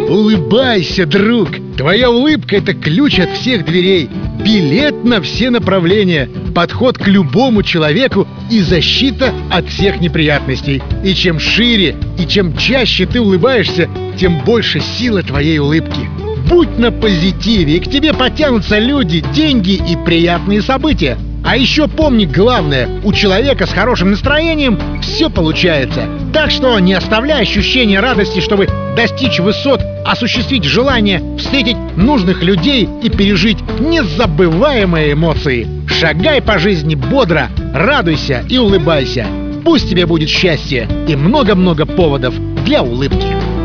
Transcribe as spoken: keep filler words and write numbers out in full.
Улыбайся, друг! Твоя улыбка — это ключ от всех дверей, билет на все направления, подход к любому человеку и защита от всех неприятностей. И чем шире и чем чаще ты улыбаешься, тем больше сила твоей улыбки. Будь на позитиве, и к тебе потянутся люди, деньги и приятные события. А еще помни главное: у человека с хорошим настроением все получается. Так что не оставляй ощущения радости, чтобы достичь высот, осуществить желание, встретить нужных людей и пережить незабываемые эмоции. Шагай по жизни бодро, радуйся и улыбайся. Пусть тебе будет счастье и много-много поводов для улыбки.